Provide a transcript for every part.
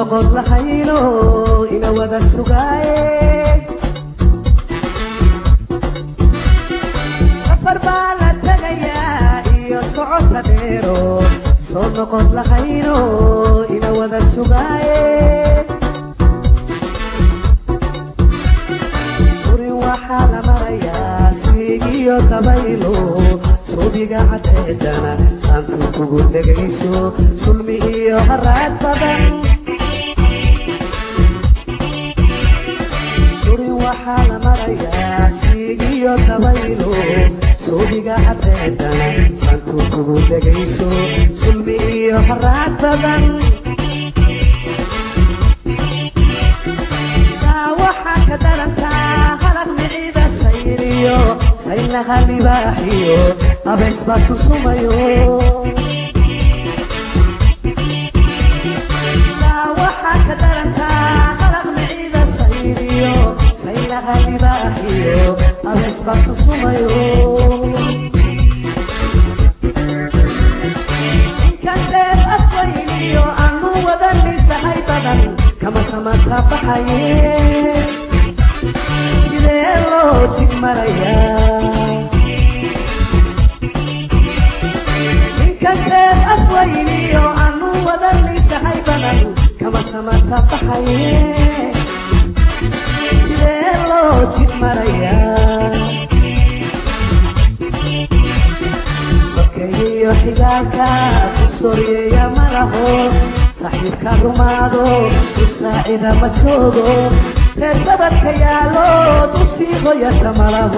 noqon lahayno ina wada sugaaye safar baa la tagayaa iyo socodka dheero soo noqon lahayno ina wada sugaaye suri waxaa la marayaa siigiyo dabaylo suubiga cadceedana saantu kugu dhegayso sulmi iyo haraad badan suri waxaa la marayaa siigiyo dabaylo suubiga cadceedana saantu kugu dhegayso sulmi iyo haraad badan taa waxaa ka darantaa halaq miciida sayriyo saynaha libaaxiyo abees baa susumayo taa waxaa ka darantaa halaq miciida sayriyo saynaha libaaxiyo abees baa susumayo inkasteed afwayniyo aanu wadan lisahay badan kama samata baxaye sidee loo jig marayaa inkasteed afwayniyo aanu wadan lisahay badan kama samata baxaye sidee loo jig marayaa sokeeyo xigaalka ku soryeeya malaho saxiibka rumaado usaacida ma joogo reer sabadka yaalo dusii hoyata malaho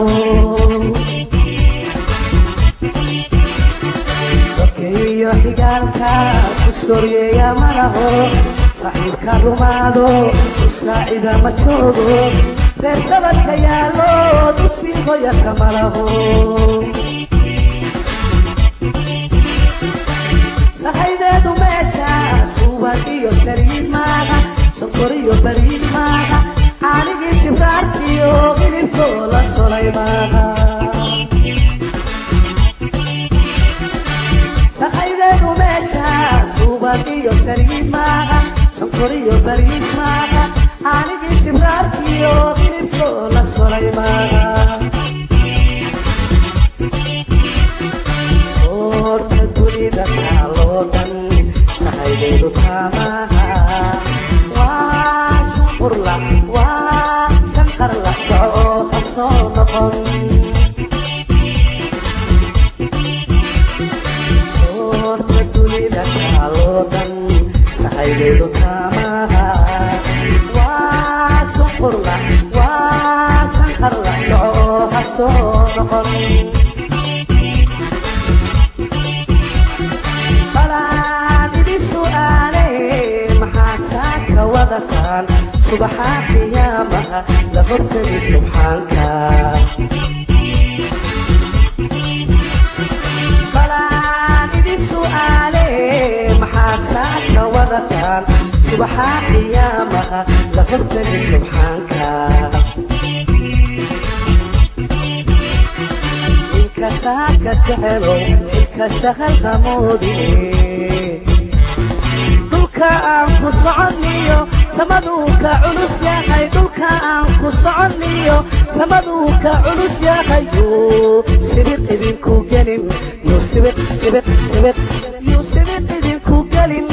sokeeyo xigaalka ku soryeeya malaho saxiibka rumaado usaacida ma joogo reer sabadka yaalo dusii hoyata malaho sahaydeedu meesha suubad iyo sariid maaha sokor iyo bariid maaha caanigii sibraarkiyo hilibkoo la solay maaha sahaydeedu meesha suubad iyo sariid maaha sokor iyo bariid maaha caanigii sibraarkiyo hilibkoo la solay maaha soorta dunida kaaloo dhan sahaydeedu taamaha waa shanqurla waa sanqarla soco ha soo noqon soorta dunida kaaloo dhan sahaydeedu taamaha waa shanqurla waa sanqarla soco ha soo noqon subaxa qiyaamaha la hortagi subxaanka balaan idin su'aale maxaad saaka wadataan subaxa qiyaamaha la hortagi subxaanka inka saaka jecelo inka sahalka moodine dhulka aan ku soconniyo samaduuka culus yahay dhulka aan ku soconniyo samaduuka culus yahayo sibiq idinku gelin yo sibiq sibiq sibiq yo sibiq idinku gelin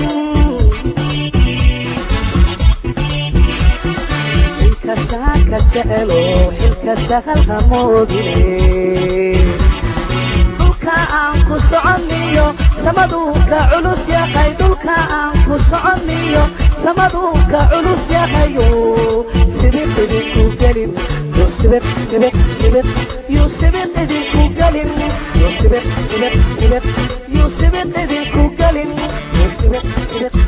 inka saaka jecelo xilka sahalka moodine dhulka aan ku soconniyo samaduuka culus yahay dhulka aan ku soconniyo samaduuka culus yahayo sibiq idinku gelin yo sibiq sibiq sibiq yo sibiq idinku gelin yo sibiq sibiq sibiq yo sibiq idinku gelin yo sibiq sibiq